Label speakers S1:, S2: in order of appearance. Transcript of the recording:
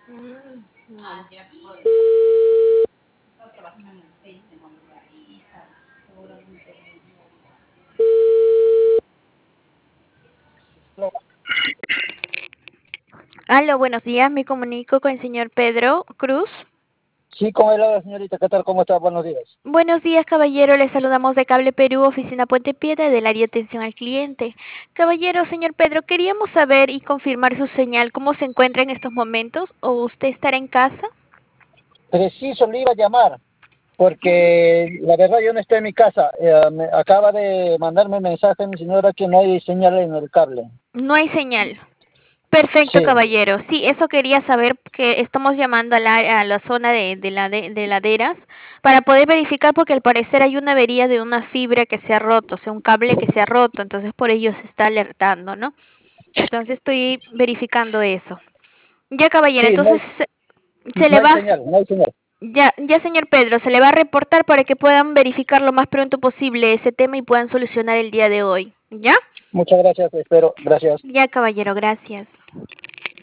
S1: Aló, buenos días, me comunico con el señor Pedro Cruz.
S2: Sí, con el lado, señorita, ¿qué tal? ¿Cómo está? Buenos días.
S1: Buenos días, caballero, le saludamos de Cable Perú, oficina Puente Piedra del área de atención al cliente. Caballero, señor Pedro, queríamos saber y confirmar su señal, ¿cómo se encuentra en estos momentos? ¿O usted estará en casa?
S2: Preciso le iba a llamar, porque la verdad yo no estoy en mi casa. Acaba de mandarme un mensaje mi señora que no hay señal en el cable.
S1: No hay señal. Perfecto,
S2: Sí,
S1: caballero. Sí, eso quería saber, que estamos llamando a la zona de laderas para poder verificar, porque al parecer hay una avería de una fibra que se ha roto, o sea, un cable que se ha roto, entonces por ello se está alertando, ¿no? Entonces estoy verificando eso. Ya, caballero,
S2: sí,
S1: entonces se
S2: no
S1: le
S2: hay
S1: va,
S2: señal, no hay señal.
S1: ya, señor Pedro, se le va a reportar para que puedan verificar lo más pronto posible ese tema y puedan solucionar el día de hoy. ¿Ya?
S2: Muchas gracias, espero, gracias.
S1: Ya, caballero, gracias.